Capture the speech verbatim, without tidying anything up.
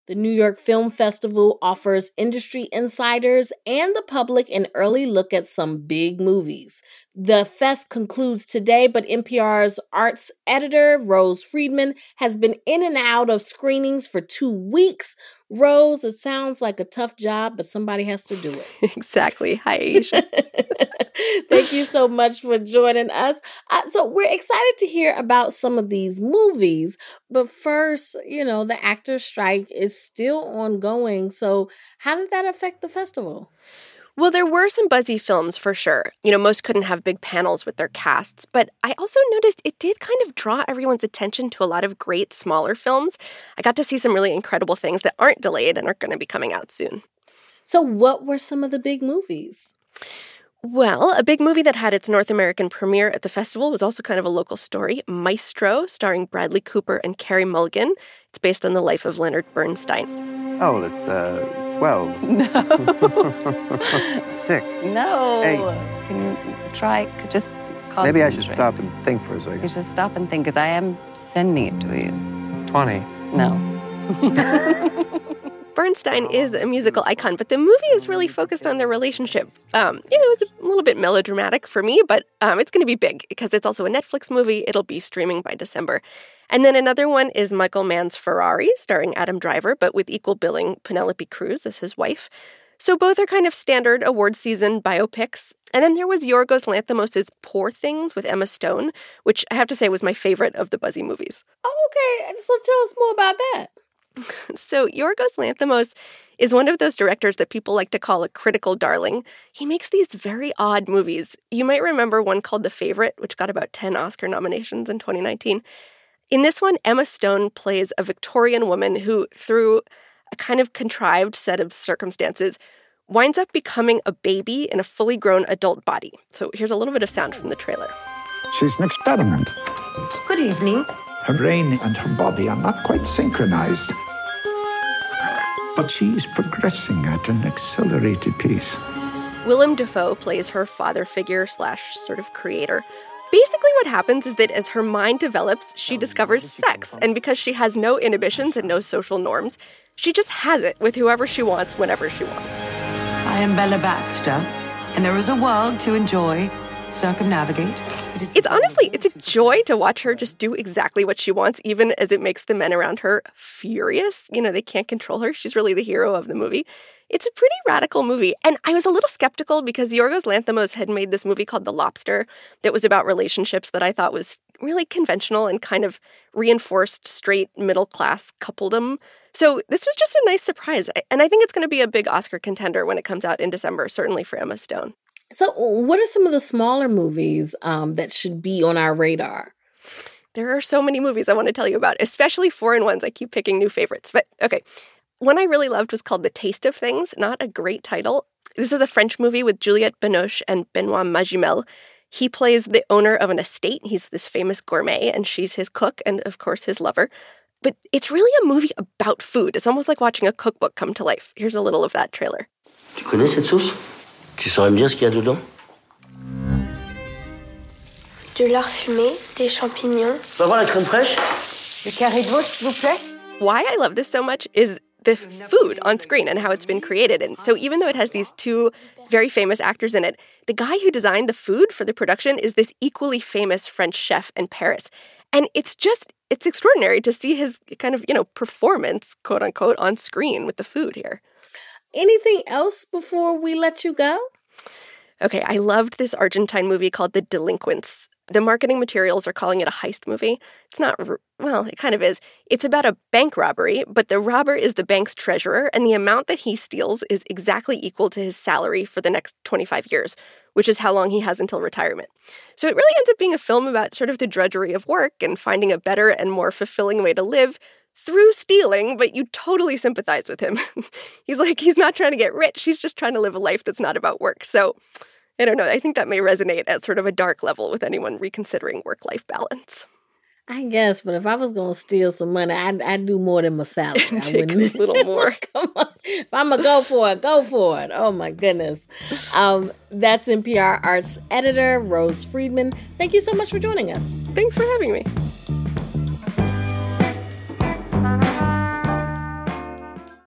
The New York Film Festival offers industry insiders and the public an early look at some big movies. The fest concludes today, but N P R's arts editor, Rose Friedman, has been in and out of screenings for two weeks. Rose, it sounds like a tough job, but somebody has to do it. Exactly. Hi, Aisha. Thank you so much for joining us. Uh, so we're excited to hear about some of these movies. But first, you know, the actors' strike is still ongoing. So how did that affect the festival? Well, there were some buzzy films for sure. You know, most couldn't have big panels with their casts, but I also noticed it did kind of draw everyone's attention to a lot of great smaller films. I got to see some really incredible things that aren't delayed and are going to be coming out soon. So what were some of the big movies? Well, a big movie that had its North American premiere at the festival was also kind of a local story, Maestro, starring Bradley Cooper and Carey Mulligan. It's based on the life of Leonard Bernstein. Oh, well, it's uh, twelve. No. Six. No. Eight. Can you try, just concentrate. Maybe I should stop and think for a second. You should stop and think, because I am sending it to you. Twenty. No. Bernstein is a musical icon, but the movie is really focused on their relationship. Um, you know, it's a little bit melodramatic for me, but um, it's going to be big because it's also a Netflix movie. It'll be streaming by December. And then another one is Michael Mann's Ferrari, starring Adam Driver, but with equal billing Penelope Cruz as his wife. So both are kind of standard award season biopics. And then there was Yorgos Lanthimos' Poor Things with Emma Stone, which I have to say was my favorite of the buzzy movies. Oh, okay. So tell us more about that. So Yorgos Lanthimos is one of those directors that people like to call a critical darling. He makes these very odd movies. You might remember one called The Favorite, which got about ten Oscar nominations in twenty nineteen. In this one, Emma Stone plays a Victorian woman who, through a kind of contrived set of circumstances, winds up becoming a baby in a fully grown adult body. So here's a little bit of sound from the trailer. She's an experiment. Good evening. Her brain and her body are not quite synchronized. But she's progressing at an accelerated pace. Willem Dafoe plays her father figure slash sort of creator. Basically what happens is that as her mind develops, she discovers sex. And because she has no inhibitions and no social norms, she just has it with whoever she wants, whenever she wants. I am Bella Baxter, and there is a world to enjoy, circumnavigate. It It's honestly, it's a joy to watch her just do exactly what she wants, even as it makes the men around her furious. You know, they can't control her. She's really the hero of the movie. It's a pretty radical movie. And I was a little skeptical because Yorgos Lanthimos had made this movie called The Lobster that was about relationships that I thought was really conventional and kind of reinforced straight middle-class coupledom. So this was just a nice surprise. And I think it's going to be a big Oscar contender when it comes out in December, certainly for Emma Stone. So what are some of the smaller movies um, that should be on our radar? There are so many movies I want to tell you about, especially foreign ones. I keep picking new favorites. But okay, one I really loved was called The Taste of Things. Not a great title. This is a French movie with Juliette Binoche and Benoit Magimel. He plays the owner of an estate. He's this famous gourmet, and she's his cook and, of course, his lover. But it's really a movie about food. It's almost like watching a cookbook come to life. Here's a little of that trailer. Tu connais cette sauce? Tu saurais me dire ce qu'il y a dedans? De lard fumé, des champignons. Tu vas voir la crème fraîche? Le carré de veau, s'il vous plaît. Why I love this so much is the food on screen and how it's been created. And so even though it has these two very famous actors in it, the guy who designed the food for the production is this equally famous French chef in Paris. And it's just, it's extraordinary to see his kind of, you know, performance, quote unquote, on screen with the food here. Anything else before we let you go? Okay, I loved this Argentine movie called The Delinquents. The marketing materials are calling it a heist movie. It's not, well, it kind of is. It's about a bank robbery, but the robber is the bank's treasurer, and the amount that he steals is exactly equal to his salary for the next twenty-five years, which is how long he has until retirement. So it really ends up being a film about sort of the drudgery of work and finding a better and more fulfilling way to live through stealing, but you totally sympathize with him. He's like, he's not trying to get rich. He's just trying to live a life that's not about work. So I don't know. I think that may resonate at sort of a dark level with anyone reconsidering work-life balance. I guess, but if I was going to steal some money, I'd, I'd do more than my salary. I Take a little more. Come on. If I'm going to go for it, go for it. Oh, my goodness. Um, that's N P R Arts editor, Rose Friedman. Thank you so much for joining us. Thanks for having me.